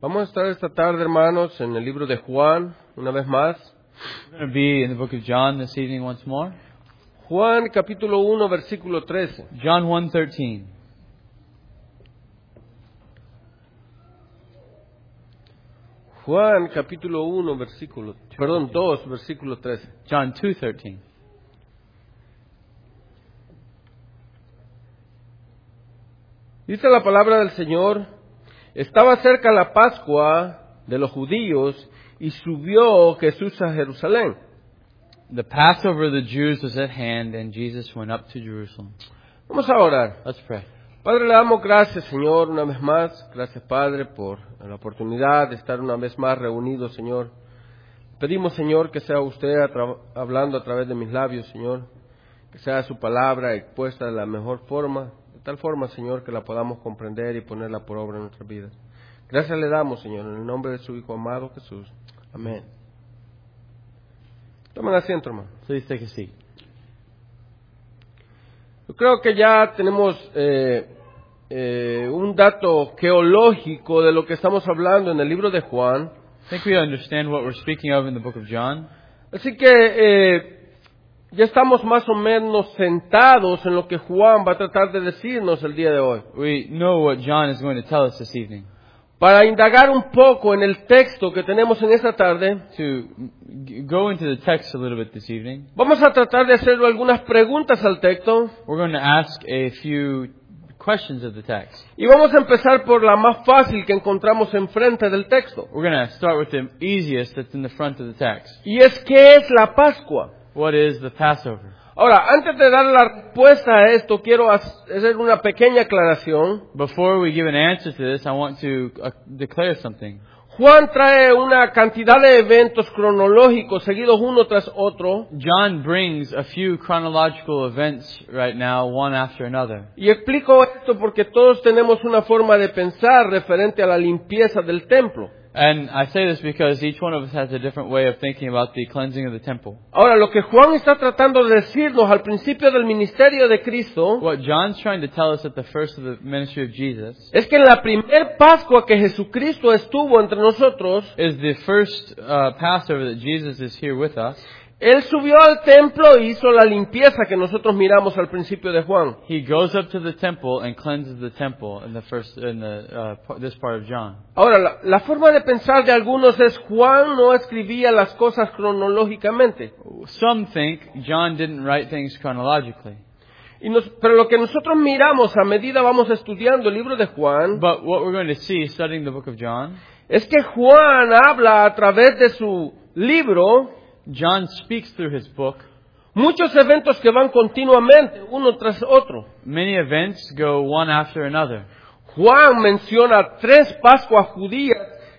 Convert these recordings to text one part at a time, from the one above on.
Vamos a estar esta tarde, hermanos, en el libro de Juan, una vez más. We're going to be in the book of John this evening once more. Juan capítulo 1, versículo 13. John 1:13. Juan capítulo 1, versículo, 2, versículo 13. John 2:13. Dice la palabra del Señor: estaba cerca la Pascua de los judíos y subió Jesús a Jerusalén. The Passover of the Jews was at hand, and Jesus went up to Jerusalem. Vamos a orar. Let's pray. Padre, le damos gracias, Señor, una vez más. Gracias, Padre, por la oportunidad de estar una vez más reunidos, Señor. Pedimos, Señor, que sea usted hablando a través de mis labios, Señor. Que sea su palabra expuesta de la mejor forma, de tal forma, Señor, que la podamos comprender y ponerla por obra en nuestras vidas. Gracias le damos, Señor, en el nombre de su Hijo amado Jesús. Amén. Tomen asiento, hermano. Please take a seat. Yo creo que ya tenemos un dato geológico de lo que estamos hablando en el libro de Juan. I think we understand what we're speaking of in the book of John. Así que ya estamos más o menos sentados en lo que Juan va a tratar de decirnos el día de hoy. We know what John is going to tell us this evening. Para indagar un poco en el texto que tenemos en esta tarde, To go into the text a little bit this evening, vamos a tratar de hacer algunas preguntas al texto we're going to ask a few questions of the text. y vamos a empezar por la más fácil que encontramos enfrente del texto. We're going to start with the easiest that's in the front of the text. Y es, ¿qué es la Pascua? What is the Passover? Ahora, antes de dar la respuesta a esto, quiero hacer una pequeña aclaración. Before we give an answer to this, I want to declare something. Juan trae una cantidad de eventos cronológicos seguidos uno tras otro John brings a few chronological events right now, one after another. y explico esto porque todos tenemos una forma de pensar referente a la limpieza del templo. And I say this because each one of us has a different way of thinking about the cleansing of the temple. Ahora, lo que Juan está tratando de decirnos al principio del ministerio de Cristo What John's trying to tell us at the first of the ministry of Jesus es que en la primer Pascua que Jesucristo estuvo entre nosotros, is the first Passover that Jesus is here with us. Él subió al templo e hizo la limpieza que nosotros miramos al principio de Juan. He goes up to the temple and cleanses the temple in this part of John. Ahora, la forma de pensar de algunos es Juan no escribía las cosas cronológicamente. Some think John didn't write things chronologically. Pero lo que nosotros miramos a medida vamos estudiando el libro de Juan But what we're going to see studying the book of John, es que Juan habla a través de su libro John speaks through his book. muchos eventos que van continuamente, uno tras otro. Many events go one after another. Juan menciona 3 Pascuas judías,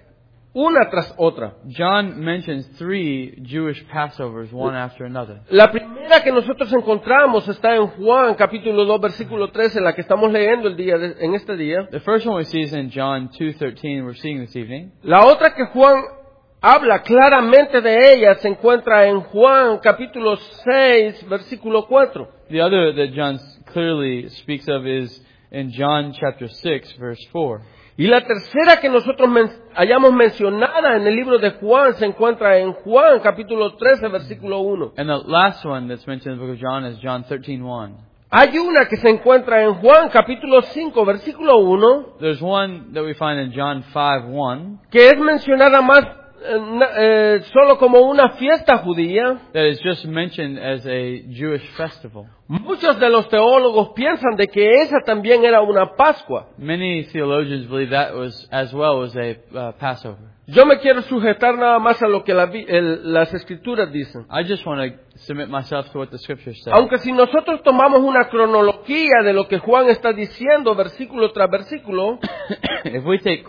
una tras otra. John mentions 3 Jewish Passovers, one after another. La primera que nosotros encontramos está en Juan capítulo 2 versículo 13, la que estamos leyendo en este día. The first one we see is in John 2:13, we're seeing this evening. La otra que Juan habla claramente de ella se encuentra en Juan capítulo 6 versículo 4. The other that John clearly speaks of is in John chapter 6, verse 4. Y la tercera que nosotros hayamos mencionada en el libro de Juan se encuentra en Juan capítulo 13 versículo 1. And the last one that's mentioned in the book of John is John 13:1. Hay una que se encuentra en Juan capítulo 5 versículo 1 There's one that we find in John 5:1 que es mencionada más solo como una fiesta judía. that is just mentioned as a Jewish festival. Muchos de los teólogos piensan de que esa también era una Pascua. Many theologians believe that was as well was a Passover. Yo me quiero sujetar nada más a lo que las escrituras dicen. I just want to submit myself to what the scriptures say. Aunque si nosotros tomamos una cronología de lo que Juan está diciendo versículo tras versículo, If we take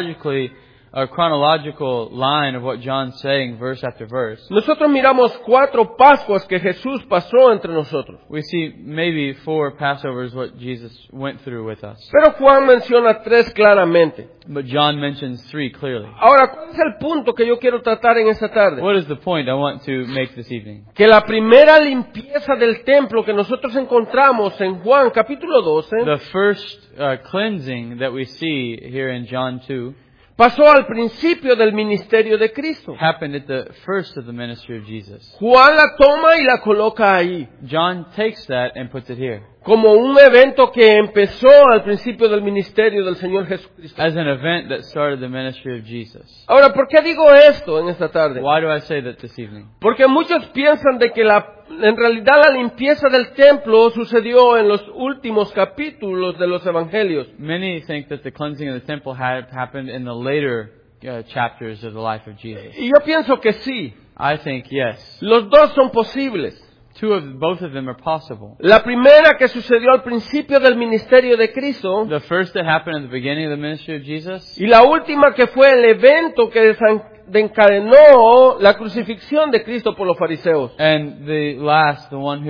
a chronological line of what John's saying verse after verse, nosotros miramos 4 Pascuas que Jesús pasó entre nosotros. we see maybe 4 Passovers what Jesus went through with us. Pero Juan menciona 3 claramente. But John mentions 3 clearly. Ahora, ¿cuál es el punto que yo quiero tratar en esta tarde? What is the point I want to make this evening? Que la primera limpieza del templo que nosotros encontramos en Juan capítulo 12 The first cleansing that we see here in John 2 pasó al principio del ministerio de Cristo. happened at the first of the ministry of Jesus. Juan la toma y la coloca ahí, John takes that and puts it here como un evento que empezó al principio del ministerio del Señor Jesucristo. as an event that started the ministry of Jesus. Ahora, ¿por qué digo esto en esta tarde? Why do I say that this evening? Porque muchos piensan de que en realidad la limpieza del templo sucedió en los últimos capítulos de los evangelios. Many think that the cleansing of the temple had happened in the later chapters of the life of Jesus. Y yo pienso que sí. I think yes. Los dos son posibles. Both of them are possible. La primera que sucedió al principio del ministerio de Cristo The first that happened at the beginning of the ministry of Jesus, y la última que fue el evento que desencadenó la crucifixión de Cristo por los fariseos. and the last, the one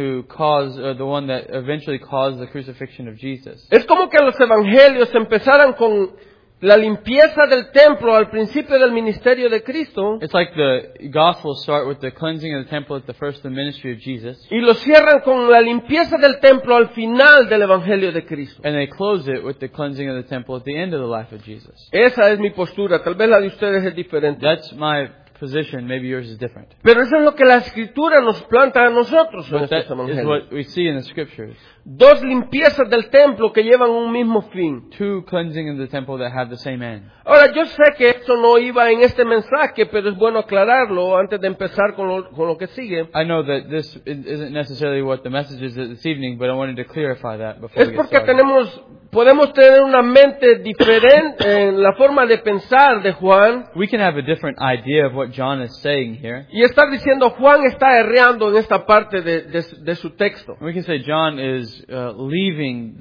that eventually caused the crucifixion of Jesus. Es como que los evangelios empezaran con la limpieza del templo al principio del ministerio de Cristo It's like the Gospels start with the cleansing of the temple at the first of the ministry of Jesus, y lo cierran con la limpieza del templo al final del evangelio de Cristo. and they close it with the cleansing of the temple at the end of the life of Jesus. Esa es mi postura, tal vez la de ustedes es diferente. That's my position. Maybe yours is different. Pero eso es lo que la Escritura nos planta a nosotros en But that estos is evangelios. what we see in the Scriptures. Dos limpiezas del templo que llevan un mismo fin. Two cleansing of the temple that have the same end. Ahora, yo sé que esto no iba en este mensaje, pero es bueno aclararlo antes de empezar con lo que sigue. I know that this isn't necessarily what the message is this evening, but I wanted to clarify that before Es we get porque started. podemos tener una mente diferente en la forma de pensar de Juan We can have a different idea of what John is saying here. y estar diciendo Juan está errando en esta parte de su texto. We can say John is leaving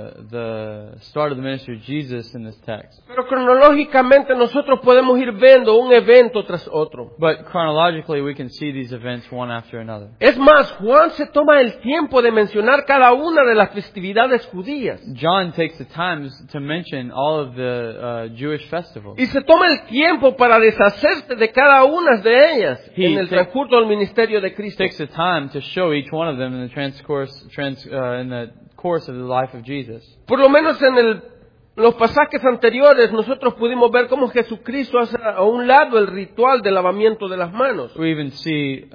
the start of the ministry of Jesus in this text. Pero cronológicamente nosotros podemos ir viendo un evento tras otro. But chronologically, we can see these events one after another. Es más, Juan se toma el tiempo de mencionar cada una de las festividades judías. John takes the time to mention all of the Jewish festivals. Y se toma el tiempo para deshacerse de cada una de ellas en el He transcurso del ministerio de Cristo. Takes the time to show each one of them in the course of the life of Jesus. Por lo menos en los pasajes anteriores nosotros pudimos ver cómo Jesucristo hace a un lado el ritual del lavamiento de las manos. We even see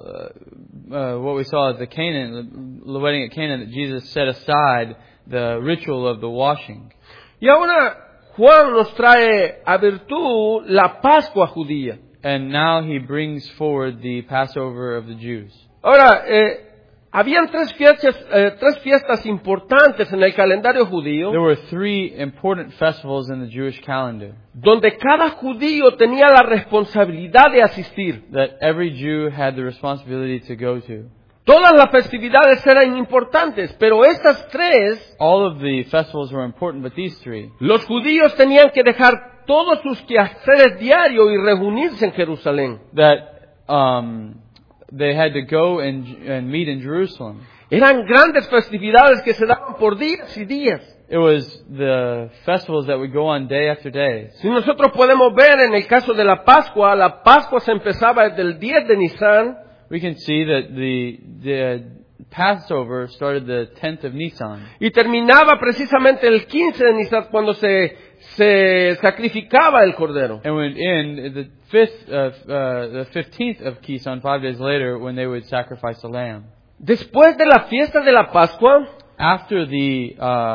what we saw at the wedding at Canaan, that Jesus set aside the ritual of the washing. Y ahora Juan nos trae a virtud la Pascua judía. And now he brings forward the Passover of the Jews. Ahora, habían tres fiestas importantes en el calendario judío, There were three important festivals in the Jewish calendar donde cada judío tenía la responsabilidad de asistir. that every Jew had the responsibility to go to. Todas las festividades eran importantes, pero estas tres, All of the festivals were important, but these three, los judíos tenían que dejar todos sus quehaceres diarios y reunirse en Jerusalén. that they had to go and meet in Jerusalem. Eran grandes festividades que se daban por días y días. It was the festivals that would go on day after day. Si nosotros podemos ver en el caso de la Pascua se empezaba desde el 10 de Nisan, We can see that the Passover started the 10th of Nisan. y terminaba precisamente el 15 de Nisan cuando se sacrificaba el cordero. And would end the 15th of Kisan, 5 days later, when they would sacrifice the lamb. Después de la fiesta de la Pascua, After the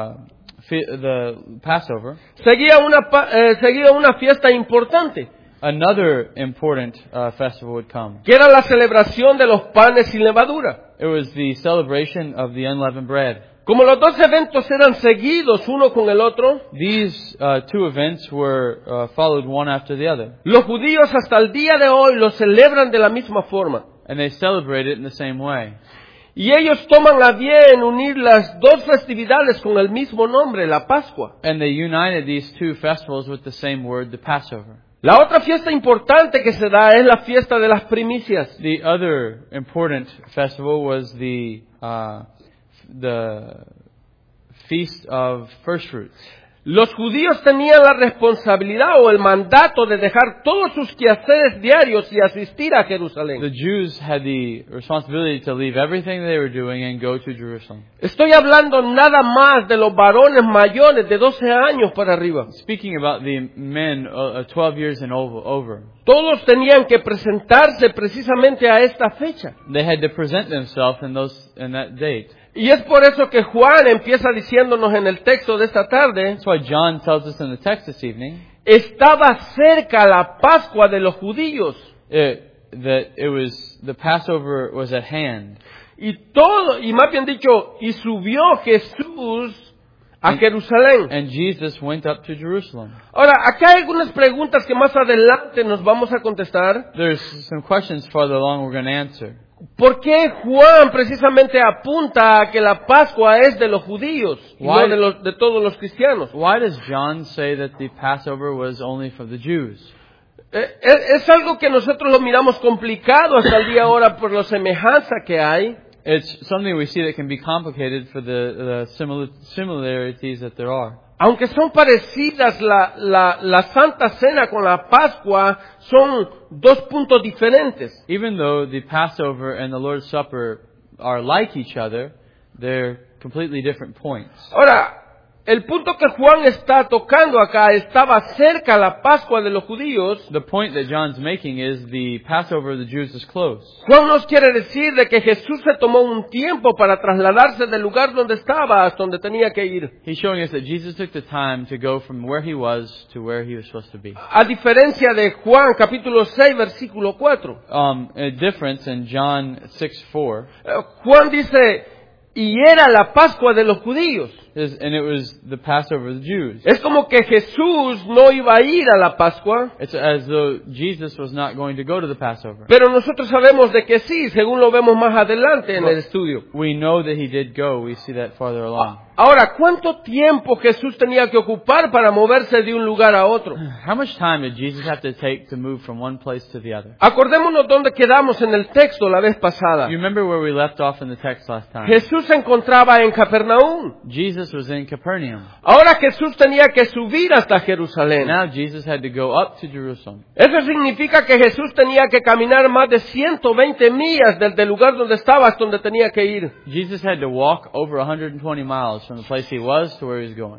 Passover, seguía una fiesta importante, another important festival would come. que era la celebración de los panes sin levadura. It was the celebration of the unleavened bread. Como los dos eventos eran seguidos uno con el otro, These two events were followed one after the other, los judíos hasta el día de hoy lo celebran de la misma forma. and they celebrate it in the same way. Y ellos toman a bien unir las dos festividades con el mismo nombre, la Pascua. And they united these two festivals with the same word, the Passover. La otra fiesta importante que se da es la fiesta de las primicias. The other important festival was the Feast of First Fruits. Los judíos tenían la responsabilidad o el mandato de dejar todos sus quehaceres diarios y asistir a The Jerusalén. Jews had the responsibility to leave everything they were doing and go to Jerusalem. Estoy hablando nada más de los varones mayores de 12 años para arriba. Speaking about the men 12 years and over, Todos tenían que presentarse precisamente a esta fecha. they had to present themselves in that date. Y es por eso que Juan empieza diciéndonos en el texto de esta tarde, That's why John tells us in the text this evening estaba cerca la Pascua de los judíos. that the Passover was at hand. Y más bien dicho, y subió Jesús a Jerusalén. And Jesus went up to Jerusalem. Ahora, acá hay algunas preguntas que más adelante nos vamos a contestar. There's some questions farther along we're going to answer. ¿Por qué Juan precisamente apunta a que la Pascua es de los judíos y no de todos los cristianos? Why does John say that the Passover was only for the Jews? Es algo que nosotros lo miramos complicado hasta el día ahora por la semejanza que hay. It's something we see that can be complicated for the similarities that there are. Aunque son parecidas, la Santa Cena con la Pascua son dos puntos diferentes. Even though the Passover and the Lord's Supper are like each other, they're completely different points. Ahora, el punto que Juan está tocando acá, estaba cerca la Pascua de los judíos. The point that John's making is the Passover of the Jews is close. Juan nos quiere decir de que Jesús se tomó un tiempo para trasladarse del lugar donde estaba hasta donde tenía que ir. He's showing us that Jesus took the time to go from where he was to where he was supposed to be. A diferencia de Juan capítulo 6 versículo 4. A difference in John 6:4. Juan dice, y era la Pascua de los judíos. And it was the Passover of the Jews. Es como que Jesús no iba a ir a la Pascua. It's as though Jesus was not going to go to the Passover. Pero nosotros sabemos de que sí, según lo vemos más adelante en el estudio. We know that he did go. We see that farther along. Ahora, ¿cuánto tiempo Jesús tenía que ocupar para moverse de un lugar a otro? How much time did Jesus have to take to move from one place to the other? Acordémonos dónde quedamos en el texto la vez pasada. You remember where we left off in the text last time? Jesús se encontraba en Capernaum. Jesus was in Capernaum. Ahora Jesús tenía que subir hasta Jerusalén. Now Jesus had to go up to Jerusalem. Eso significa que Jesús tenía que caminar más de 120 millas desde el lugar donde estaba hasta donde tenía que ir. Jesus had to walk over 120 miles from the place he was to where he was going.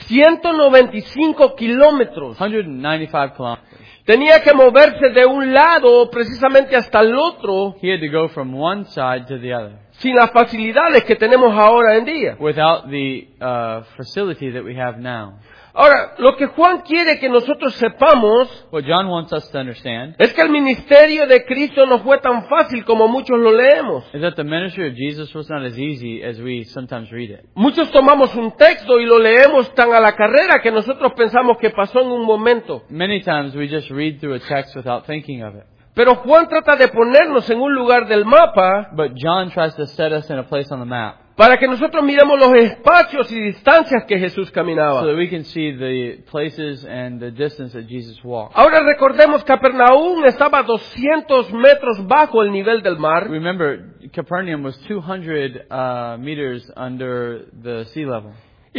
195 kilómetros. 195 kilometers. Tenía que moverse de un lado precisamente hasta el otro, He had to go from one side to the other sin las facilidades que tenemos ahora en día. without the facility that we have now. Ahora, lo que Juan quiere que nosotros sepamos What John wants us to understand es que el ministerio de Cristo no fue tan fácil como muchos lo leemos. is that the ministry of Jesus was not as easy as we sometimes read it. Muchos tomamos un texto y lo leemos tan a la carrera que nosotros pensamos que pasó en un momento. Many times we just read through a text without thinking of it. Pero Juan trata de ponernos en un lugar del mapa But John tries to set us in a place on the map para que nosotros miremos los espacios y distancias que Jesús caminaba. so that we can see the places and the distance that Jesus walked. Ahora recordemos, Capernaum estaba a 200 metros bajo el nivel del mar. Remember, Capernaum was 200 meters under the sea level.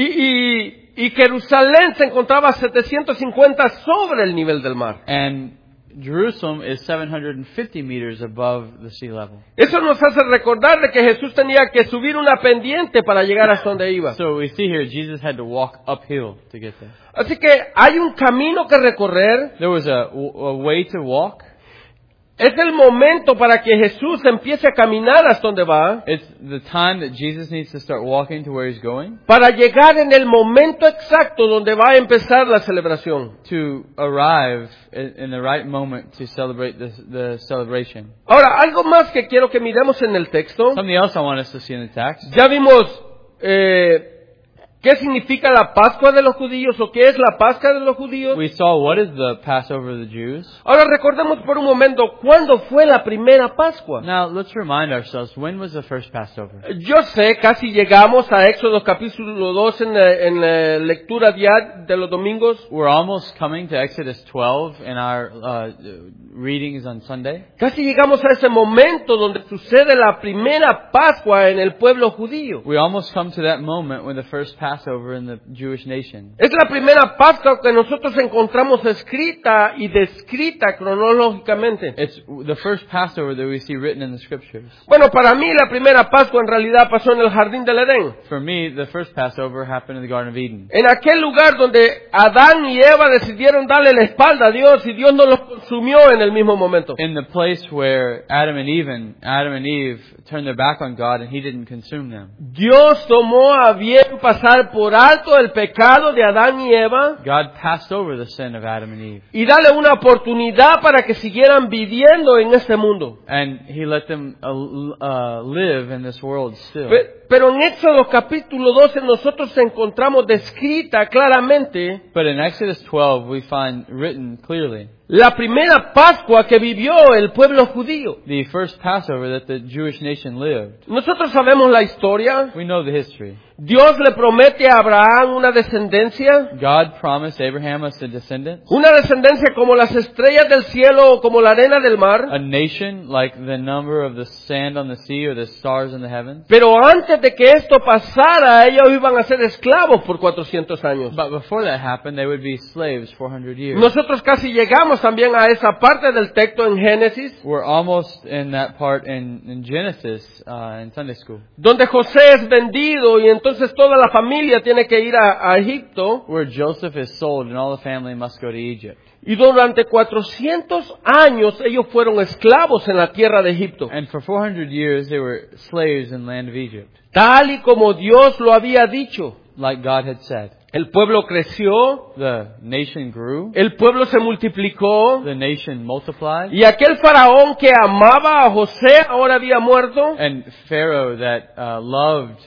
Y Jerusalén se encontraba a 750 sobre el nivel del mar. And Jerusalem is 750 meters above the sea level. Eso nos hace recordar de que Jesús tenía que subir una pendiente para llegar hasta donde iba. So we see here Jesus had to walk uphill to get there. Así que hay un camino que recorrer. There was a way to walk. Es el momento para que Jesús empiece a caminar hasta donde va, It's the time that Jesus needs to start walking to where he's going para llegar en el momento exacto donde va a empezar la celebración. to arrive in the right moment to celebrate the celebration. Ahora, algo más que quiero que miremos en el texto. Something else I want us to see in the text. Ya vimos qué significa la Pascua de los judíos o qué es la Pascua de los judíos. We saw what is the Passover of the Jews. Ahora recordemos por un momento cuándo fue la primera Pascua. Now let's remind ourselves, when was the first Passover? Yo sé, casi llegamos a Éxodo capítulo 2 en la lectura diaria de los domingos. We're almost coming to Exodus 12 in our readings on Sunday. Casi llegamos a ese momento donde sucede la primera Pascua en el pueblo judío. We almost come to that moment when the first Passover Passover in the Jewish nation. Es la primera Pascua que nosotros encontramos escrita y descrita cronológicamente. It's the first Passover that we see written in the scriptures. Bueno, para mí la primera Pascua en realidad pasó en el jardín del Edén. For me, the first Passover happened in the Garden of Eden. En aquel lugar donde Adán y Eva decidieron darle la espalda a Dios y Dios no los consumió en el mismo momento. In the place where Adam and Eve turned their back on God and He didn't consume them. Dios tomó a bien pasar por alto el pecado de Adán y Eva God passed over the sin of Adam and Eve. y darle una oportunidad para que siguieran viviendo en este mundo. And He let them live in this world still. Pero en Éxodo capítulo 12 nosotros encontramos descrita claramente But in Exodus 12 we find written clearly la primera Pascua que vivió el pueblo judío. the first Passover that the Jewish nation lived. Nosotros sabemos la historia. We know the history. Dios le promete a Abraham una descendencia. God promised Abraham a descendant, Una descendencia como las estrellas del cielo o como la arena del mar. a nation like the number of the sand on the sea or the stars in the heavens. Pero antes de que esto pasara, ellos iban a ser esclavos por 400 años. But before that happened, they would be slaves 400 years. Nosotros casi llegamos también a esa parte del texto en Génesis, We're almost in that part in Genesis in Sunday school, donde José es vendido y entonces toda la familia tiene que ir a Egipto. where Joseph is sold and all the family must go to Egypt. Y durante 400 años ellos fueron esclavos en la tierra de Egipto, And for 400 years, they were slaves in the land of Egypt, tal y como Dios lo había dicho. like God had said. El pueblo creció, The nation grew, el pueblo se multiplicó, the nation multiplied, y aquel faraón que amaba a José ahora había muerto. and Pharaoh that loved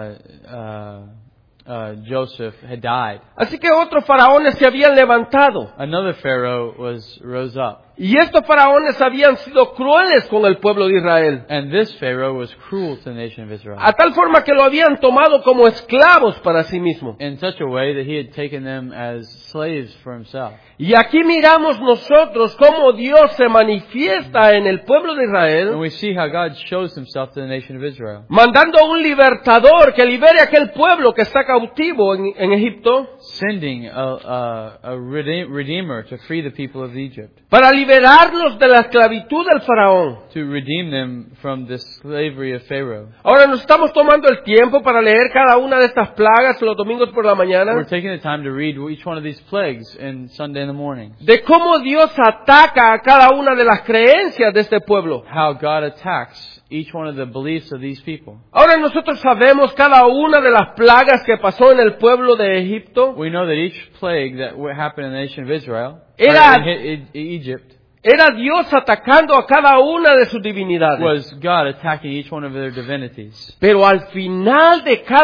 Joseph had died. Así que otros faraones se habían levantado. Another Pharaoh rose up. Y estos faraones habían sido crueles con el pueblo de Israel. And this Pharaoh was cruel to the nation of Israel, A tal forma que lo habían tomado como esclavos para sí mismo. in such a way that he had taken them as slaves for himself. Y aquí miramos nosotros cómo Dios se manifiesta en el pueblo de And Israel, we see how God shows himself to the nation of Israel, mandando a un libertador que libere a aquel pueblo que está cautivo en Egipto, sending a redeemer to free the people of Egypt, para liberarlos de la esclavitud del faraón. to redeem them from the slavery of Pharaoh. Ahora nos estamos tomando el tiempo para leer cada una de estas plagas los domingos por la We're mañana, taking the time to read each one of these plagues in Sunday in the morning. de cómo Dios ataca a cada una de las creencias de este pueblo. How God attacks each one of the beliefs of these people. Ahora nosotros sabemos cada una de las plagas que pasó en el pueblo de Egipto. We know that each plague that happened in the nation of Israel, Era- or in Egypt, Era Dios atacando a cada una de sus divinidades. was God attacking each one of their divinities. Pero al final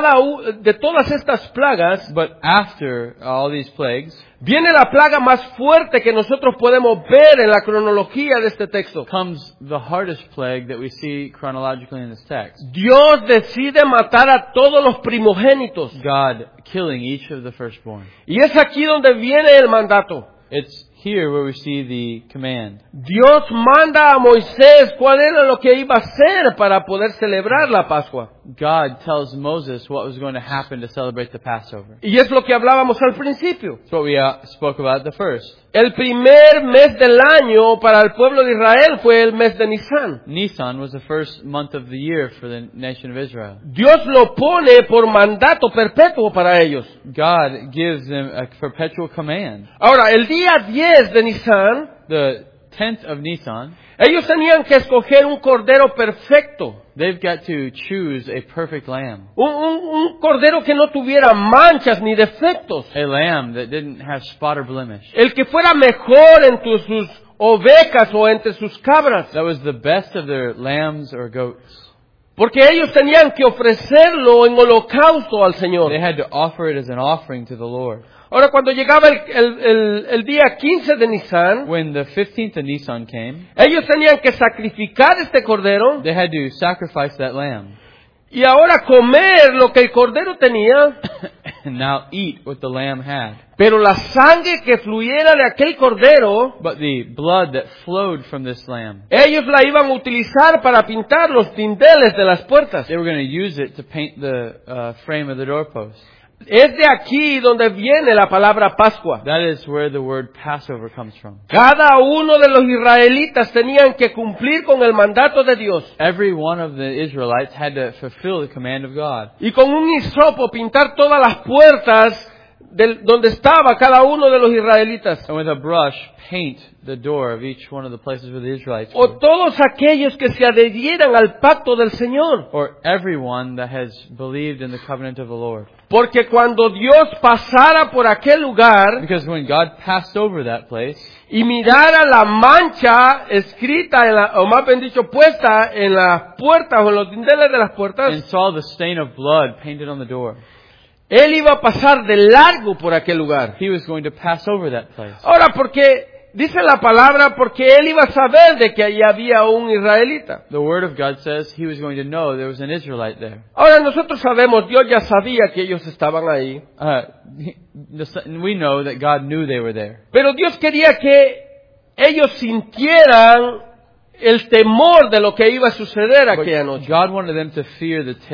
de todas estas plagas, But after all these plagues, viene la plaga más fuerte que nosotros podemos ver en la cronología de este texto. comes the hardest plague that we see chronologically in this text. Dios decide matar a todos los primogénitos. God killing each of the firstborn. Y es aquí donde viene el mandato. It's here where we see the command. Dios manda a Moisés cuál era lo que iba a hacer para poder celebrar la Pascua. God tells Moses what was going to happen to celebrate the Passover. Y es lo que hablábamos al principio. It's what we spoke about at the first. El primer mes del año para el pueblo de Israel fue el mes de Nisan. Nisan was the first month of the year for the nation of Israel. Dios lo pone por mandato perpetuo para ellos. God gives them a perpetual command. Ahora, el día 10 de Nisan, The 10th of Nisan, ellos tenían que escoger un cordero perfecto. they've got to choose a perfect lamb. Un cordero que no tuviera manchas ni defectos. A lamb that didn't have spot or blemish. El que fuera mejor entre sus ovejas o entre sus cabras. That was the best of their lambs or goats. Porque ellos tenían que ofrecerlo en holocausto al Señor. They had to offer it as an offering to the Lord. Ahora, cuando llegaba el día 15 de Nisan, When the 15th of Nisan came, ellos tenían que sacrificar este cordero they had to sacrifice that lamb y ahora comer lo que el cordero tenía, and now eat what the lamb had. pero la sangre que fluyera de aquel cordero, But the blood that flowed from this lamb, ellos la iban a utilizar para pintar los dinteles de las puertas. they were going to use it to paint the frame of the doorpost. Es de aquí donde viene la palabra Pascua. That is where the word Passover comes from. Cada uno de los israelitas tenían que cumplir con el mandato de Dios. Every one of the Israelites had to fulfill the command of God. Y con un hisopo pintar todas las puertas donde estaba cada uno de los israelitas. And with a brush, paint the door of each one of the places where the Israelites O were. todos aquellos que se adherieran al pacto del Señor. Or everyone that has believed in the covenant of the Lord. Porque cuando Dios pasara por aquel lugar Because when God passed over that place y mirara la mancha escrita, o más bien dicho, puesta en las puertas o en los dinteles de las and puertas, saw the stain of blood painted on the door, Él iba a pasar de largo por aquel lugar. he was going to pass over that place. Ahora, porque dice la palabra, porque Él iba a saber de que allí había un israelita. The Word of God says he was going to know there was an Israelite there. Ahora nosotros sabemos, Dios ya sabía que ellos estaban ahí. We know that God knew they were there. Pero Dios quería que ellos sintieran el temor de lo que iba a suceder aquella noche. God wanted them to fear the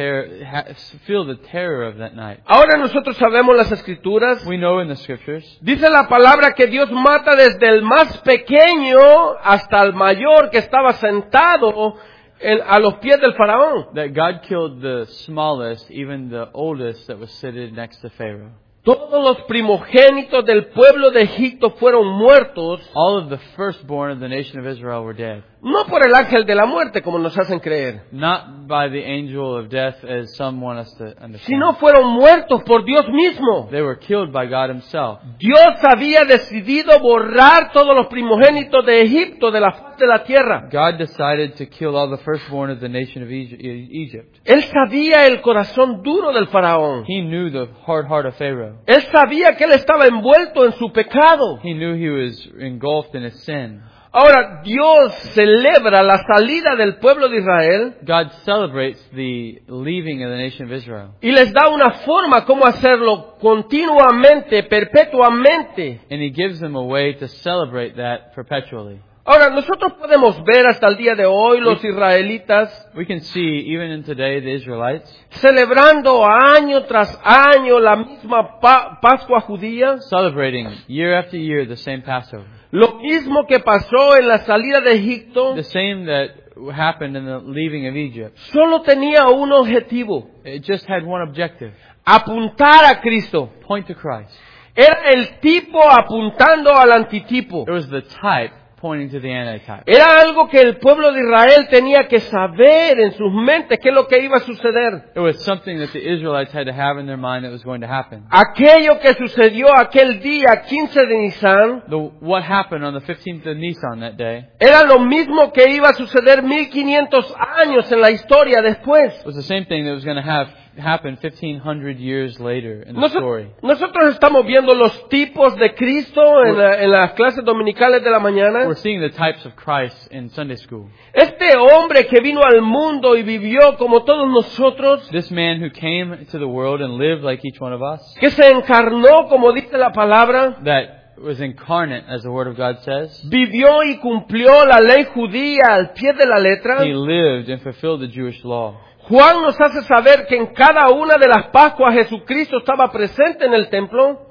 feel the terror of that night. Ahora nosotros sabemos las Escrituras. We know in the Scriptures Dice la palabra que Dios mata desde el más pequeño hasta el mayor que estaba sentado a los pies del faraón. that God killed the smallest, even the oldest that was seated next to Pharaoh. Todos los primogénitos del pueblo de Egipto fueron muertos, All of the firstborn of the nation of Israel were dead. no por el ángel de la muerte, como nos hacen creer, Not by the angel of death, as some want us to understand. sino fueron muertos por Dios mismo. They were killed by God Himself. Dios había decidido borrar todos los primogénitos de Egipto de la faz de la tierra. God decided to kill all the firstborn of the nation of Egypt. Él sabía el corazón duro del faraón. He knew the hard heart of Pharaoh. Él sabía que él estaba envuelto en su pecado. He knew he was engulfed in his sin. Ahora, Dios celebra la salida del pueblo de Israel God celebrates the leaving of the nation of Israel. y les da una forma cómo hacerlo continuamente, perpetuamente. And He gives them a way to celebrate that perpetually. Ahora, nosotros podemos ver hasta el día de hoy los israelitas We can see, even in today, the Israelites celebrando año tras año la misma Pascua judía. celebrating year after year the same Passover. Lo mismo que pasó en la salida de Egipto, The same that happened in the leaving of Egypt. solo tenía un objetivo: It just had one objective: apuntar a Cristo. point to Christ. Era el tipo apuntando al antitipo. It was the type pointing to the antitype. Era algo que el pueblo de Israel tenía que saber en sus mentes qué es lo que iba a suceder. It was something that the Israelites had to have in their mind that was going to happen. Aquello que sucedió aquel día 15 de Nisan What happened on the 15th of Nisan that day era lo mismo que iba a suceder 1500 años en la historia después. was the same thing that was going to happen 1,500 years later in the story. Nosotros estamos viendo los tipos de Cristo en las clases dominicales de la mañana. We're seeing the types of Christ in Sunday school. Este hombre que vino al mundo y vivió como todos nosotros, This man who came to the world and lived like each one of us, que se encarnó, como dice la palabra, that was incarnate, as the Word of God says. vivió y cumplió la ley judía al pie de la letra. He lived and fulfilled the Jewish law. Juan nos hace saber que en cada una de las Pascuas Jesucristo estaba presente en el templo.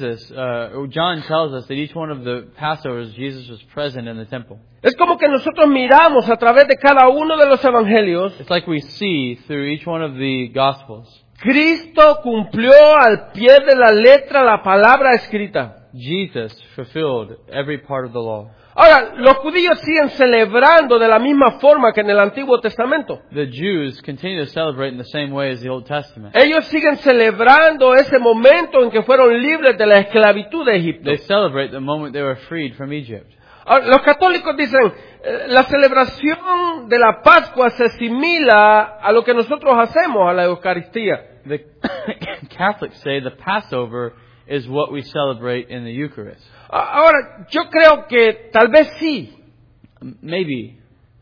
John tells us that each one of the Passovers, Jesus was present in the temple. Es como que nosotros miramos a través de cada uno de los evangelios. It's like we see through each one of the Gospels. Cristo cumplió al pie de la letra la palabra escrita. Jesus fulfilled every part of the law. Ahora, los judíos siguen celebrando de la misma forma que en el Antiguo Testamento. The Jews continue to celebrate in the same way as the Old Testament. Ellos siguen celebrando ese momento en que fueron libres de la esclavitud de Egipto. They celebrate the moment they were freed from Egypt. Ahora, los católicos dicen, la celebración de la Pascua se asimila a lo que nosotros hacemos, a la Eucaristía. The Catholics say the Passover is what we celebrate in the Eucharist. Ahora, yo creo que tal vez sí, Maybe.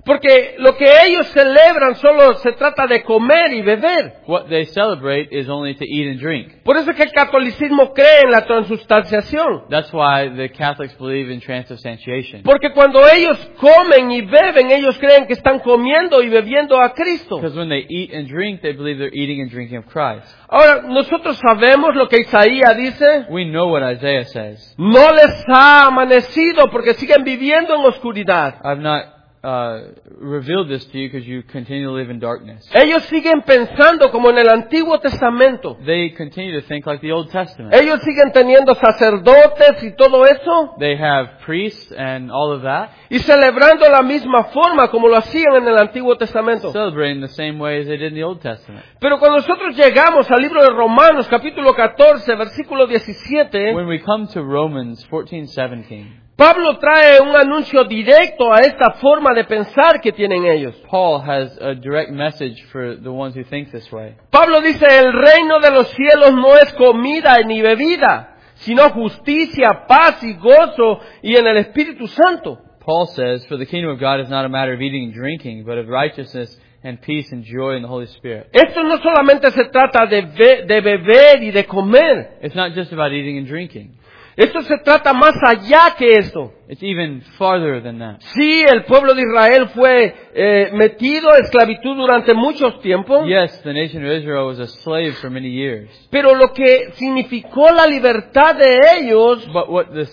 Porque lo que ellos celebran solo se trata de comer y beber. What they celebrate is only to eat and drink. Por eso es que el catolicismo cree en la transustanciación. That's why the Catholics believe in transubstantiation. Porque cuando ellos comen y beben, ellos creen que están comiendo y bebiendo a Cristo. Because when they eat and drink, they believe they're eating and drinking of Christ. Ahora, nosotros sabemos lo que Isaías dice. We know what Isaiah says. No les ha amanecido porque siguen viviendo en oscuridad. I've not revealed this to you because you continue to live in darkness. Ellos siguen pensando como en el Antiguo Testamento. They continue to think like the Old Testament. Ellos siguen teniendo sacerdotes y todo eso. They have priests and all of that. Y celebrando la misma forma como lo hacían en el Antiguo Testamento. Celebrating the same way as they did in the Old Testament. Pero cuando nosotros llegamos al libro de Romanos, capítulo 14, versículo 17, When we come to Romans 14:17, Pablo trae un anuncio directo a esta forma de pensar que tienen ellos. Paul has a direct message for the ones who think this way. Pablo dice, el reino de los cielos no es comida ni bebida, sino justicia, paz y gozo y en el Espíritu Santo. Paul says, for the kingdom of God is not a matter of eating and drinking, but of righteousness and peace and joy in the Holy Spirit. Esto no solamente se trata de beber y de comer. It's not just about eating and drinking. Esto se trata más allá que esto. It's even farther than that. Sí, el pueblo de Israel fue metido a esclavitud durante muchos tiempos. Yes, the nation of Israel was a slave for many years. Pero lo que significó la libertad de ellos But what the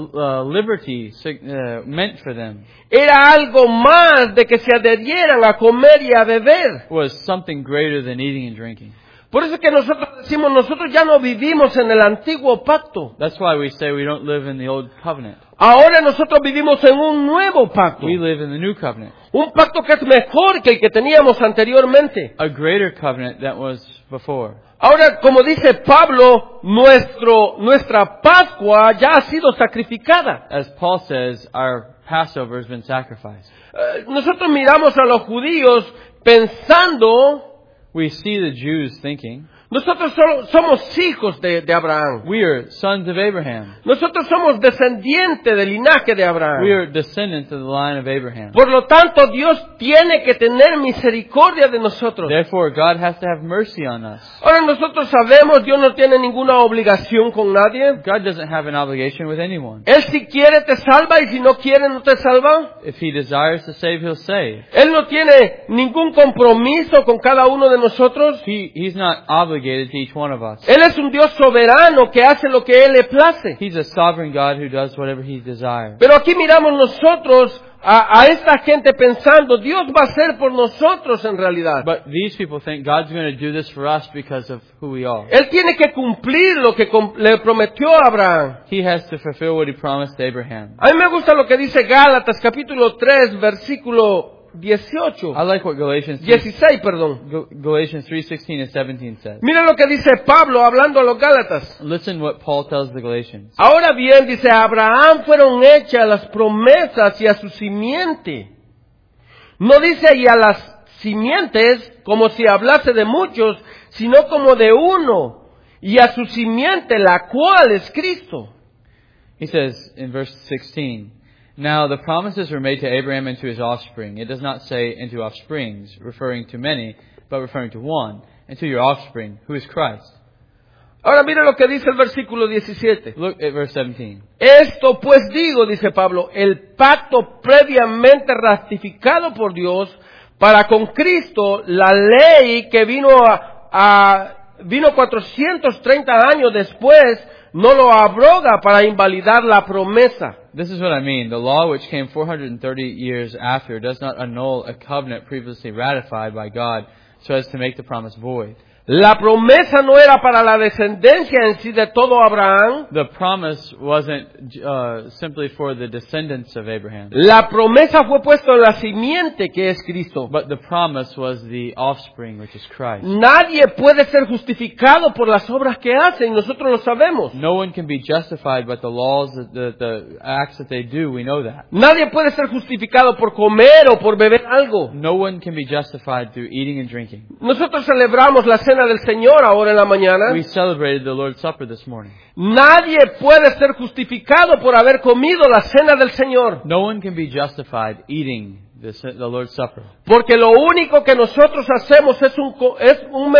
liberty meant for them era algo más de que se adherieran a comer y a beber. was something greater than eating and drinking. Por eso es que nosotros decimos, nosotros ya no vivimos en el antiguo pacto. That's why we say we don't live in the old covenant. Ahora nosotros vivimos en un nuevo pacto. We live in the new covenant. Un pacto que es mejor que el que teníamos anteriormente. A greater covenant than was before. Ahora, como dice Pablo, nuestra Pascua ya ha sido sacrificada. As Paul says, our Passover has been sacrificed. Nosotros miramos a los judíos pensando, We see the Jews thinking, nosotros somos hijos de Abraham. we are sons of Abraham. Nosotros somos descendientes del linaje de We Abraham. are descendants of the line of Abraham. Por lo tanto, Dios tiene que tener misericordia de nosotros. Therefore, God has to have mercy on us. Ahora nosotros sabemos, Dios no tiene ninguna obligación con nadie. God doesn't have an obligation with anyone. Él si quiere te salva y si no quiere no te salva. If He desires to save, He'll save. Él no tiene ningún compromiso con cada uno de nosotros. He's not obligated to each one of us. Él es un Dios soberano que hace lo que Él le place. He's a sovereign God who does whatever He desires. Pero aquí miramos nosotros a esta gente pensando, Dios va a hacer por nosotros en realidad. But these people think God's going to do this for us because of who we are. Él tiene que cumplir lo que le prometió a Abraham. He has to fulfill what He promised to Abraham. A mí me gusta lo que dice Gálatas capítulo 3 versículo 18. I like what Galatians 16, perdón. Galatians 3:16 and 17 says. Mira lo que dice Pablo hablando a los Gálatas. Listen what Paul tells the Galatians. Ahora bien, dice, a Abraham fueron hechas las promesas y a su simiente. No dice y a las simientes como si hablase de muchos, sino como de uno, y a su simiente, la cual es Cristo. He says in verse 16, now the promises were made to Abraham and to his offspring. It does not say and to offsprings, referring to many, but referring to one, and to your offspring, who is Christ. Ahora mira lo que dice el versículo 17. Look at verse 17. Esto pues digo, dice Pablo, el pacto previamente ratificado por Dios para con Cristo, la ley que vino 430 años después, no lo abroga para invalidar la promesa. This is what I mean. The law which came 430 years after does not annul a covenant previously ratified by God so as to make the promise void. La promesa no era para la descendencia en sí de todo Abraham. The promise wasn't simply for the descendants of Abraham. La promesa fue puesta en la simiente que es Cristo. But the promise was the offspring, which is Christ. Nadie puede ser justificado por las obras que hace y nosotros lo sabemos. No one can be justified by the laws, the acts that they do. We know that. Nadie puede ser justificado por comer o por beber algo. No one can be justified through eating and drinking. Nosotros celebramos la cena del Señor ahora en la mañana. We celebrated the Lord's Supper this morning. Nadie puede ser justificado por haber comido la cena del Señor. No one can be justified eating the Lord's Supper. Porque lo único que nosotros hacemos es un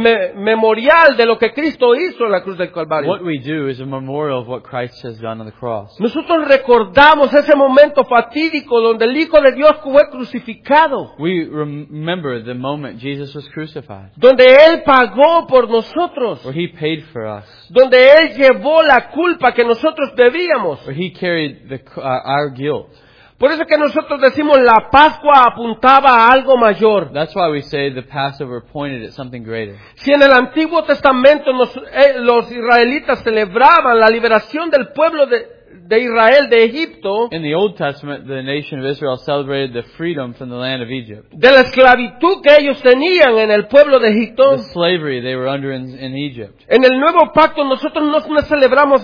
memorial de lo que Cristo hizo en la cruz del Calvario. What we do is a memorial of what Christ has done on the cross. Nosotros recordamos ese momento fatídico donde el Hijo de Dios fue crucificado. We remember the moment Jesus was crucified, Donde Él pagó por nosotros. where He paid for us, Donde Él llevó la culpa que nosotros debíamos. where He carried our guilt. Por eso que nosotros decimos la Pascua apuntaba a algo mayor. That's why we say the Passover pointed at something greater. Si en el Antiguo Testamento los israelitas celebraban la liberación del pueblo de Israel de Egipto, In the Old Testament, the nation of Israel celebrated the freedom from the land of Egypt, de la esclavitud que ellos tenían en el pueblo de Egipto, the slavery they were under in Egypt. en el Nuevo Pacto nosotros no celebramos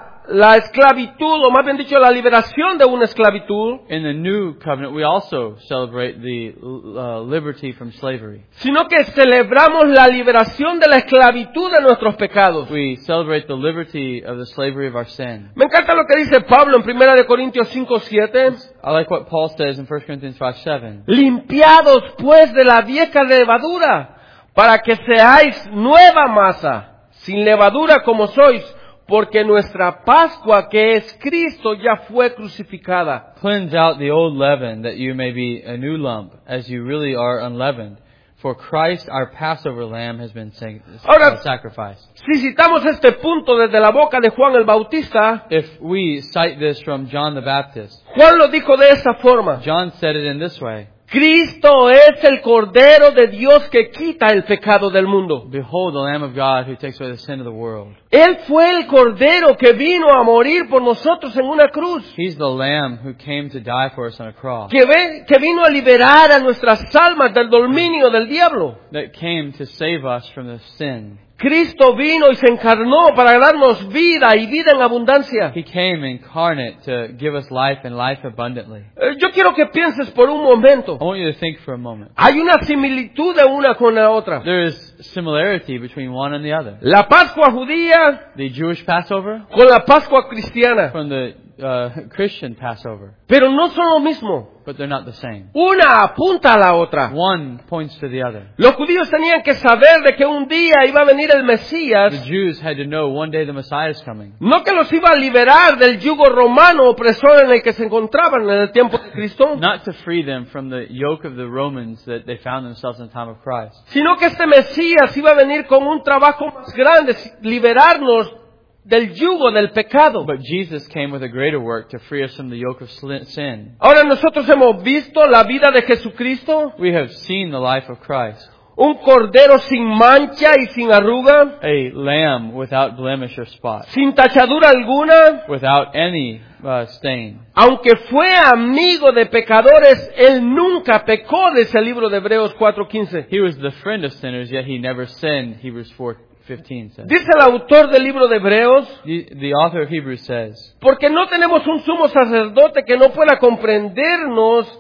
la esclavitud, o más bien dicho, la liberación de una esclavitud, In the New Covenant, we also celebrate the liberty from slavery. sino que celebramos la liberación de la esclavitud de nuestros pecados. We celebrate the liberty of the slavery of our sin. Me encanta lo que dice Pablo en 1 de Corintios 5:7. I like what Paul says in 1 Corinthians 5:7. Limpiados pues de la vieja levadura, para que seáis nueva masa, sin levadura como sois, porque nuestra Pascua, que es Cristo, ya fue crucificada. Cleanse out the old leaven, that you may be a new lump, as you really are unleavened. For Christ, our Passover lamb, has been Ahora, sacrificed. Si citamos este punto desde la boca de Juan el Bautista, If we cite this from John the Baptist, Juan lo dijo de esta forma: John said it in this way. Cristo es el Cordero de Dios que quita el pecado del mundo. Behold the Lamb of God who takes away the sin of the world. Él fue el Cordero que vino a morir por nosotros en una cruz. He's the Lamb who came to die for us on a cross. Que vino a liberar a nuestras almas del dominio del diablo. That came to save us from the sin. Cristo vino y se encarnó para darnos vida y vida en abundancia. He came incarnate to give us life and life abundantly. Yo quiero que pienses por un momento. I want you to think for a moment. Hay una similitud de una con la otra. There is similarity between one and the other. La Pascua judía The Jewish Passover con la Pascua cristiana. from the Christian Passover. Pero no son lo mismo. But they're not the same. Una apunta a la otra. One points to the other. Los judíos tenían que saber de que un día iba a venir el The Mesías. Jews had to know one day the Messiah is coming. No que los iba a liberar del yugo romano opresor en el que se encontraban en el tiempo de Cristo. Not to free them from the yoke of the Romans that they found themselves in the time of Christ. Sino que este Mesías iba a venir con un trabajo más grande, liberarnos del yugo del pecado. But Jesus came with a greater work to free us from the yoke of sin. Ahora nosotros hemos visto la vida de Jesucristo, We have seen the life of Christ. un cordero sin mancha y sin arruga, A lamb without blemish or spot. sin tachadura alguna. Without any stain. Aunque fue amigo de pecadores, Él nunca pecó, dice el libro de Hebreos 4:15. He was the friend of sinners, yet he never sinned, Hebrews 4:15 says. Dice el autor del libro de Hebreos: The author of Hebrews says, porque no tenemos un sumo sacerdote que no pueda comprendernos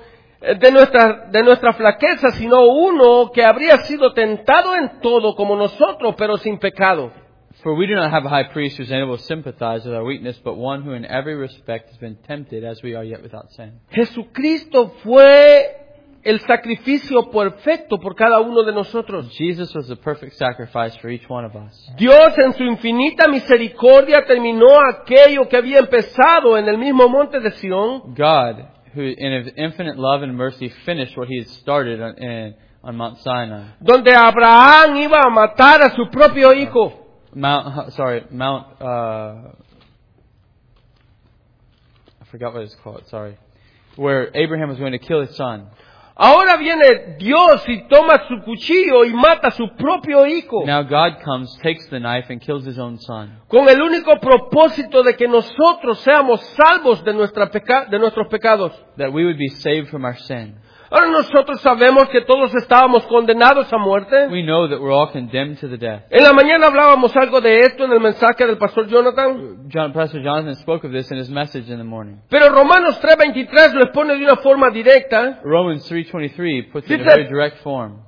de nuestra flaqueza, sino uno que habría sido tentado en todo como nosotros, pero sin pecado. For we do not have a high priest who is able to sympathize with our weakness, but one who in every respect has been tempted as we are yet without sin. Jesucristo fue el sacrificio perfecto por cada uno de nosotros. Jesus was the perfect sacrifice for each one of us. Dios en su infinita misericordia terminó aquello que había empezado en el mismo monte de Sión. God, who in His infinite love and mercy finished what He had started on Mount Sinai. Donde Abraham iba a matar a su propio hijo. I forgot what it's called, sorry. Where Abraham was going to kill his son. Ahora viene Dios y toma su cuchillo y mata a su propio hijo. Now God comes, takes the knife and kills His own son. Con el único propósito de que nosotros seamos salvos de nuestros pecados. That we would be saved from our sin. Ahora nosotros sabemos que todos estábamos condenados a muerte. We know that we're all condemned to the death. En la mañana hablábamos algo de esto en el mensaje del pastor Jonathan. Pastor Jonathan spoke of this in his message in the morning. Pero Romanos 3:23 lo expone de una forma directa. Romans 3:23 puts it in a Dice, very direct form.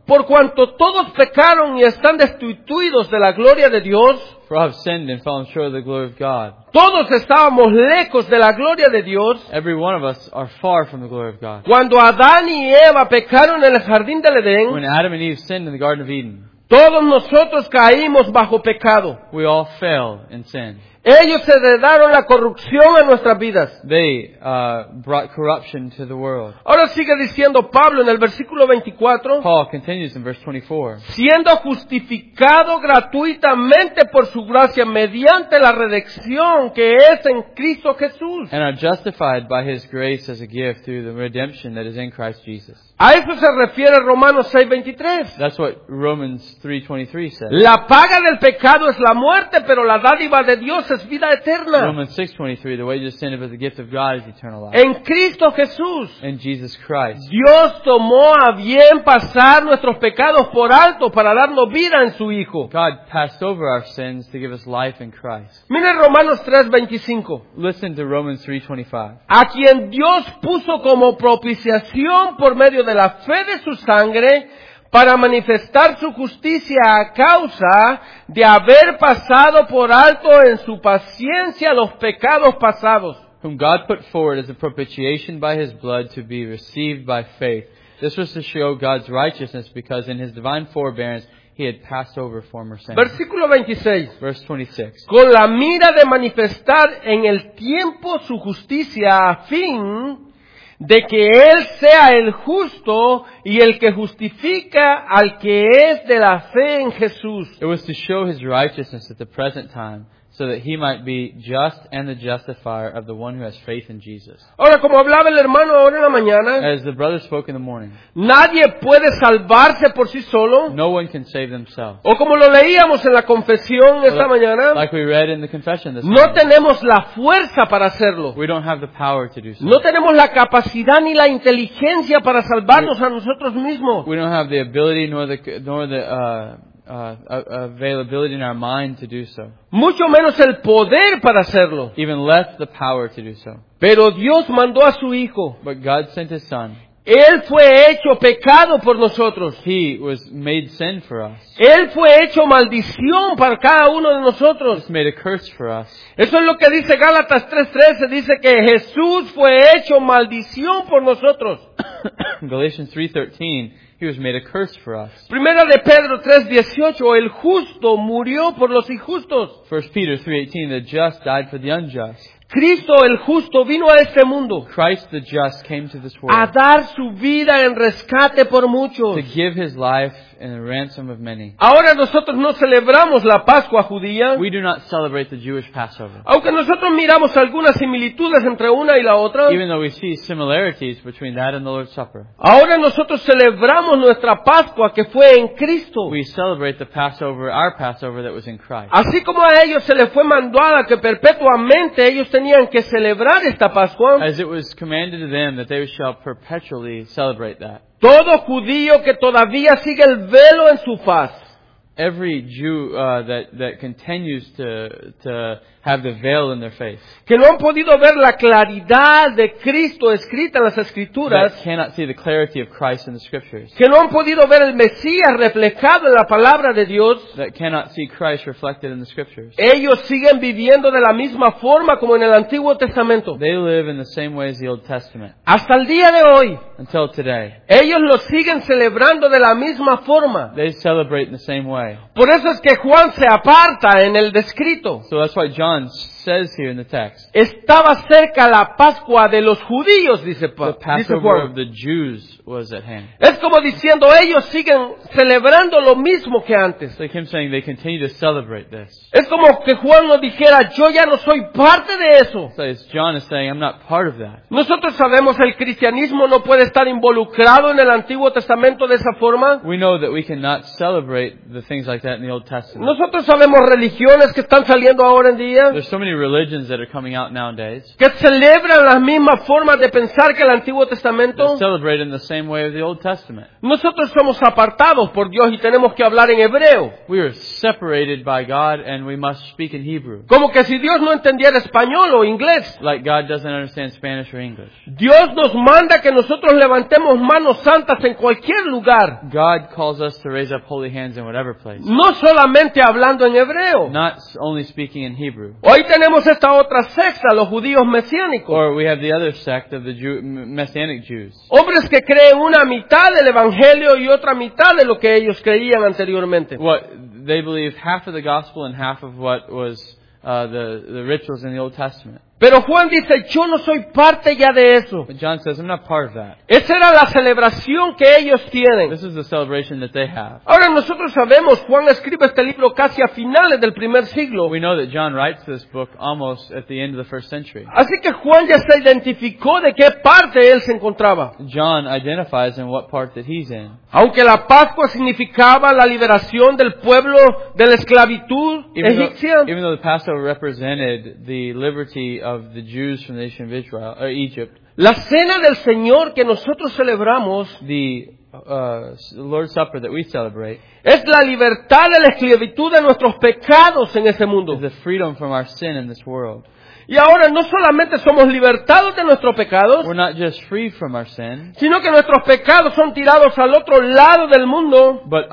por cuanto todos pecaron y están destituidos de la gloria de Dios, for all have sinned and fallen short of the glory of God. todos estábamos lejos de la gloria de Dios. Every one of us are far from the glory of God. Cuando Adán y Eva pecaron en el jardín del Edén, When Adam and Eve sinned in the Garden of Eden, todos nosotros caímos bajo pecado. we all fell in sin. Ellos heredaron la corrupción en nuestras vidas. They brought corruption to the world. Ahora sigue diciendo Pablo en el versículo 24, Paul continues in verse 24. siendo justificado gratuitamente por su gracia mediante la redención que es en Cristo Jesús. And are justified by His grace as a gift through the redemption that is in Christ Jesus. A eso se refiere Romanos 6:23. That's what Romans 3:23 says. La paga del pecado es la muerte, pero la dádiva de Dios es vida eterna. Romans 6:23, the wages of sin, but the gift of God is eternal life. En Cristo Jesús. In Jesus Christ. Dios tomó a bien pasar nuestros pecados por alto para darnos vida en su Hijo. God passed over our sins to give us life in Christ. Miren Romanos 3:25. Listen to Romans 3:25. A quien Dios puso como propiciación por medio de la fe de su sangre para manifestar su justicia a causa de haber pasado por alto en su paciencia los pecados pasados. Whom God put forward as a propitiation by His blood to be received by faith. This was to show God's righteousness because in His divine forbearance He had passed over former sins. Versículo 26. Verse 26. Con la mira de manifestar en el tiempo su justicia a fin de que Él sea el justo y el que justifica al que es de la fe en Jesús. It was to show His righteousness at the present time, so that He might be just and the justifier of the one who has faith in Jesus. Ahora, como hablaba el hermano ahora en la mañana, As the brother spoke in the morning, nadie puede salvarse por sí solo. no one can save themselves. O como lo leíamos en la confesión esta mañana, Like we read in the confession this no morning, tenemos la fuerza para hacerlo. we don't have the power to do so. No tenemos la capacidad ni la inteligencia para salvarnos a nosotros mismos. We don't have the ability nor the availability in our mind to do so. Mucho menos el poder para hacerlo. Even less the power to do so. Pero Dios mandó a su Hijo. But God sent His Son. Él fue hecho pecado por nosotros. He was made sin for us. Él fue hecho maldición para cada uno de nosotros. He made a curse for us. Eso es lo que dice Gálatas 3:13. Dice que Jesús fue hecho maldición por nosotros. Galatians 3:13, He was made a curse for us. Primera de Pedro 3:18. El justo murió por los injustos. 1 Peter 3:18, the just died for the unjust. Cristo el justo vino a este mundo Christ the just came to this a world dar su vida en rescate por muchos. to give His life in the ransom of many. Ahora nosotros no celebramos la Pascua judía, We do not celebrate the Jewish Passover. aunque nosotros miramos algunas similitudes entre una y la otra. Even though we see similarities between that and the Lord's Supper. Ahora nosotros celebramos nuestra Pascua que fue en Cristo. We celebrate the Passover, our Passover that was in Christ. Así como a ellos se les fue mandada que perpetuamente ellos tenían que celebrar esta Pascua, As it was commanded to them that they shall perpetually celebrate that. todo judío que todavía sigue el velo en su faz, Every Jew that continues to have the veil in their face, que no han podido ver la claridad de Cristo escrita en las Escrituras, that cannot see the clarity of Christ in the Scriptures, que no han podido ver el Mesías reflejado en la palabra de Dios, that cannot see Christ reflected in the Scriptures. ellos siguen viviendo de la misma forma como en el Antiguo Testamento. They live in the same way as the Old Testament. Hasta el día de hoy, Until today, ellos lo siguen celebrando de la misma forma. they celebrate in the same way. Por eso es que Juan se aparta en el descrito. So that's why John says here in the text, Estaba cerca la Pascua de los judíos, dice the Passover Juan. of the Jews was at hand. Es como diciendo, ellos siguen celebrando lo mismo que antes. It's like him saying they continue to celebrate this. Es como que Juan nos dijera, yo ya no soy parte de eso. So it's John is saying, I'm not part of that. Nosotros sabemos el cristianismo no puede estar involucrado en el Antiguo Testamento de esa forma. We know that we cannot celebrate the things things like that in the Old Testament. Nosotros sabemos religiones que están saliendo ahora en día, There's so many religions that are coming out nowadays que celebran las mismas formas de pensar que el Antiguo that Testamento. celebrate in the same way of the Old Testament. Nosotros somos apartados por Dios y tenemos que hablar en hebreo. We are separated by God and we must speak in Hebrew. Como que si Dios no entendiera español o inglés. Like God doesn't understand Spanish or English. Dios nos manda que nosotros levantemos manos santas en cualquier lugar, God calls us to raise up holy hands in whatever place. no solamente hablando en hebreo. Not only speaking in Hebrew. Hoy tenemos esta otra secta, los judíos mesiánicos. Or we have the other sect of the Messianic Jews. Hombres que creen una mitad del evangelio y otra mitad de lo que ellos creían anteriormente. What they believe half of the gospel and half of what was the rituals in the Old Testament. Pero Juan dice, yo no soy parte ya de eso. But John says, I'm not part of that. Esa era la celebración que ellos tienen. This is the celebration that they have. Ahora nosotros sabemos, Juan escribe este libro casi a finales del primer siglo. We know that John writes this book almost at the end of the first century. Así que Juan ya se identificó de qué parte él se encontraba. John identifies in what part that he's in. Aunque la Pascua significaba la liberación del pueblo de la esclavitud egipcia, Even though the Passover represented the liberty of the Jews from the nation of Israel, or Egypt, la cena del Señor que nosotros celebramos the Lord's Supper that we celebrate es la libertad de la esclavitud de nuestros pecados en ese mundo. is the freedom from our sin in this world. Y ahora no solamente somos libertados de nuestros pecados, We're not just free from our sin, sino que nuestros pecados son tirados al otro lado del mundo, but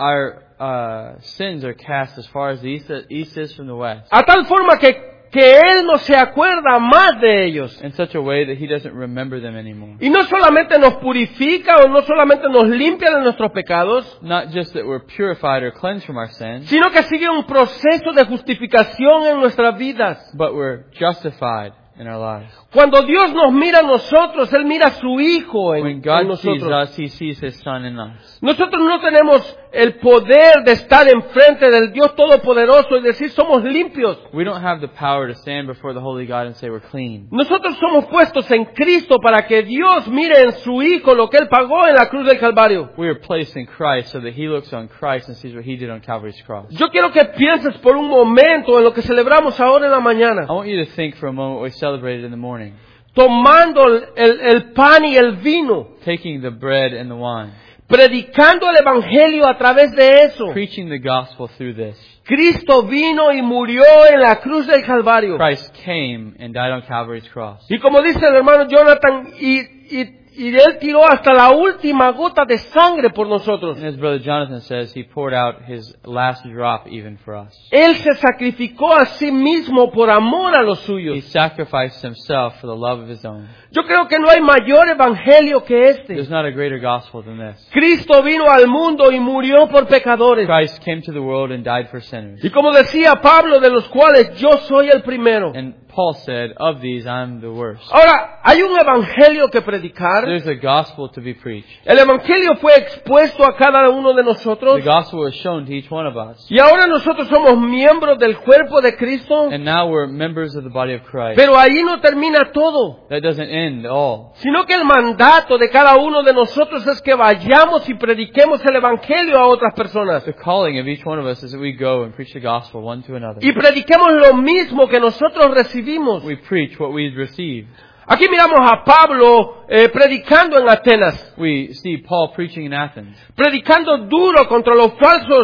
our sins are cast as far as the east is from the west, a tal forma que Él no se acuerda más de ellos. in such a way that He doesn't remember them anymore. Y no solamente nos purifica o no solamente nos limpia de nuestros pecados, Not just that we're purified or cleansed from our sins, sino que sigue un proceso de justificación en nuestras vidas. but we're justified in our lives. Cuando Dios nos mira a nosotros, Él mira a su Hijo When en God sees nosotros. us, He sees His Son in us. Nosotros no tenemos el poder de estar enfrente del Dios Todopoderoso y decir somos limpios. We don't have the power to stand before the holy God and say we're clean. Nosotros somos puestos en Cristo para que Dios mire en su Hijo lo que Él pagó en la cruz del Calvario. We are placed in Christ so that He looks on Christ and sees what He did on Calvary's cross. Yo quiero que pienses por un momento en lo que celebramos ahora en la mañana. I want you to think for a moment what we celebrated in the morning. Tomando el pan y el vino, Taking the bread and the wine. predicando el Evangelio a través de eso. Preaching the gospel through this. Cristo vino y murió en la cruz del Calvario. Christ came and died on Calvary's cross. Y como dice el hermano Jonathan, y Él tiró hasta la última gota de sangre por nosotros. And as Brother Jonathan says, He poured out His last drop even for us. Él se sacrificó a sí mismo por amor a los He suyos. sacrificed Himself for the love of His own. Yo creo que no hay mayor evangelio que este. There's not a greater gospel than this. Cristo vino al mundo y murió por pecadores. Christ came to the world and died for sinners. Y como decía Pablo, de los cuales yo soy el primero. And Paul said, of these I'm the worst. Ahora, hay un evangelio que predicar. There's a gospel to be preached. El evangelio fue expuesto a cada uno de nosotros. The gospel was shown to each one of us. Y ahora nosotros somos miembros del cuerpo de Cristo. And now we're members of the body of Christ. Pero ahí no termina todo. That doesn't end all. Sino que el mandato de cada uno de nosotros es que vayamos y prediquemos el evangelio a otras personas. The calling of each one of us is that we go and preach the gospel one to another. Y prediquemos lo mismo que nosotros recibimos. We preach what we've received. Aquí miramos a Pablo predicando en Atenas. We see Paul preaching in Athens. Predicando duro contra los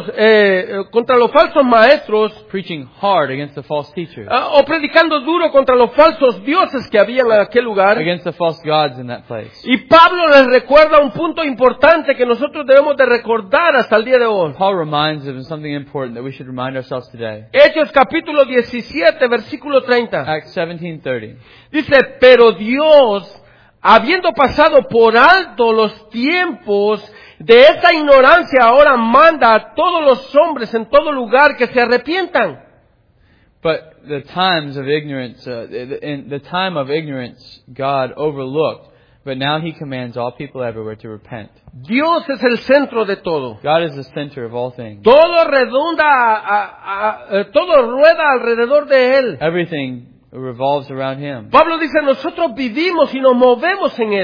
falsos maestros. Preaching hard against the false teachers. O predicando duro contra los falsos dioses que había en aquel lugar. Against the false gods in that place. Y Pablo les recuerda un punto importante que nosotros debemos de recordar hasta el día de hoy. Paul reminds them of something important that we should remind ourselves today. Hechos capítulo 17, versículo 30. Acts 17:30. Dice, pero Dios, habiendo pasado por alto los tiempos de esa ignorancia, ahora manda a todos los hombres en todo lugar que se arrepientan. But the times of ignorance, in the time of ignorance, God overlooked. But now He commands all people everywhere to repent. Dios es el centro de todo. God is the center of all things. Todo todo rueda alrededor de Él. Everything revolves around Him. Pablo dice, nosotros vivimos y nos movemos en Él.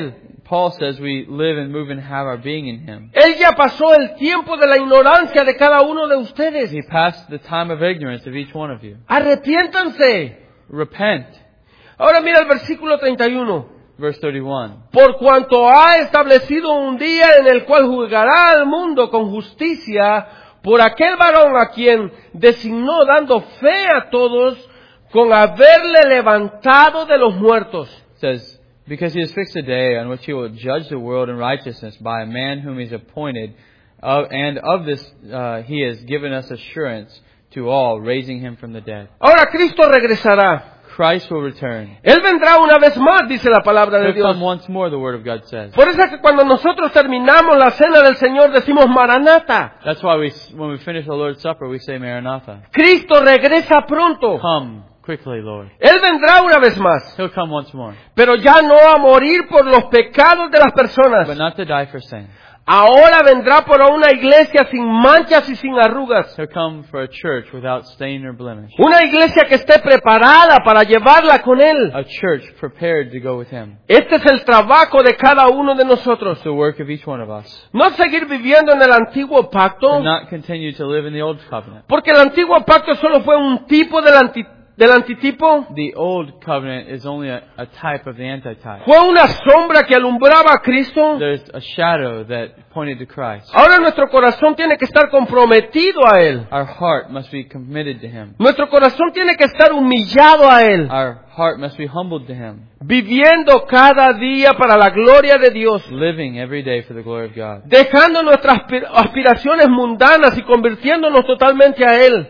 Paul says we live and move and have our being in Him. Él ya pasó el tiempo de la ignorancia de cada uno de ustedes. He passed the time of ignorance of each one of you. Arrepiéntanse. Repent. Ahora mira el versículo 31. Verse 31. Por cuanto ha establecido un día en el cual juzgará al mundo con justicia por aquel varón a quien designó dando fe a todos con haberle levantado de los muertos. It says, because He has fixed a day on which He will judge the world in righteousness by a man whom He has appointed, and of this He has given us assurance to all, raising Him from the dead. Ahora Cristo regresará. Christ will return. Él vendrá una vez más, dice la palabra de He'll Dios. come once more, the Word of God says. Por eso es que cuando nosotros terminamos la cena del Señor decimos Maranata. That's why when we finish the Lord's Supper, we say Maranatha. Cristo regresa pronto. Come quickly, Lord. Él vendrá una vez más, He'll come once more, pero ya no a morir por los pecados de las personas. but not to die for sin. Ahora vendrá por una iglesia sin manchas y sin arrugas. He'll come for a church without stain or blemish. Una iglesia que esté preparada para llevarla con Él. A church prepared to go with Him. Este es el trabajo de cada uno de nosotros. It's the work of each one of us. No seguir viviendo en el antiguo pacto, To not continue to live in the old covenant. porque el antiguo pacto solo fue un tipo del antitipo. The old covenant is only a type of the antitype. Fue una sombra que alumbraba a Cristo. There's a shadow that pointed to Christ. Ahora nuestro corazón tiene que estar comprometido a Él. Our heart must be committed to Him. Nuestro corazón tiene que estar humillado a Él. Our heart must be humbled to Him. Viviendo cada día para la gloria de Dios. Living every day for the glory of God. Dejando nuestras aspiraciones mundanas y convirtiéndonos totalmente a Él.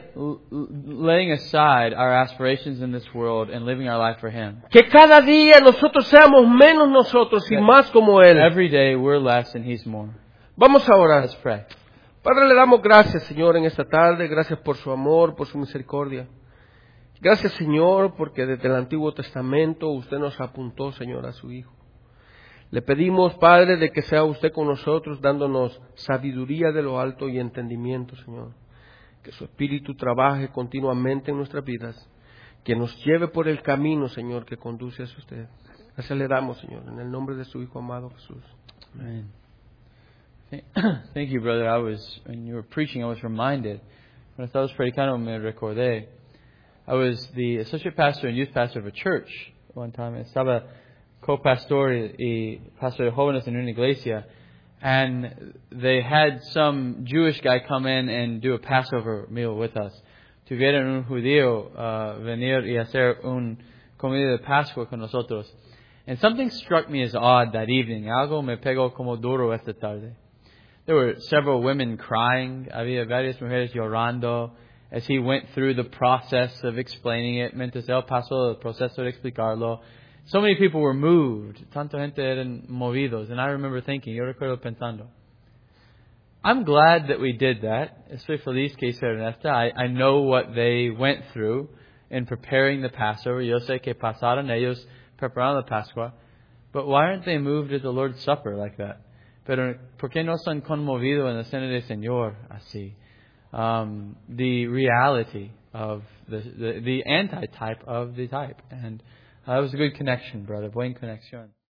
Laying aside our aspirations in this world and living our life for Him. Que cada día nosotros seamos menos nosotros y más como Él. Every day we're less and He's more. Vamos a orar. Let's pray. Padre, le damos gracias, Señor, en esta tarde. Gracias por su amor, por su misericordia. Gracias, Señor, porque desde el Antiguo Testamento usted nos apuntó, Señor, a su Hijo. Le pedimos, Padre, de que sea usted con nosotros, dándonos sabiduría de lo alto y entendimiento, Señor. Que su Espíritu trabaje continuamente en nuestras vidas. Que nos lleve por el camino, Señor, que conduce hacia usted. Gracias le damos, Señor, en el nombre de su Hijo amado Jesús. Amen. Thank you, brother. When you were preaching, I was reminded. Cuando estabas predicando, me recordé. I was the associate pastor and youth pastor of a church one time. Estaba co-pastor y pastor de jóvenes en una iglesia. And they had some Jewish guy come in and do a Passover meal with us. Tuvieron un judío venir y hacer un comida de Pascua con nosotros. And something struck me as odd that evening. Algo me pegó como duro esta tarde. There were several women crying. Había varias mujeres llorando as he went through the process of explaining it. Mientras él pasó el proceso de explicarlo. So many people were moved. Tanta gente eran movidos. And I remember thinking, yo recuerdo pensando, I'm glad that we did that. Estoy feliz que hicieron esta. I know what they went through in preparing the Passover. Yo sé que pasaron ellos preparando la Pascua. But why aren't they moved at the Lord's Supper like that? Pero ¿por qué no son conmovidos en la cena del Señor así? The reality of the antitype of the type. And that was a good connection, brother. Buen conexión.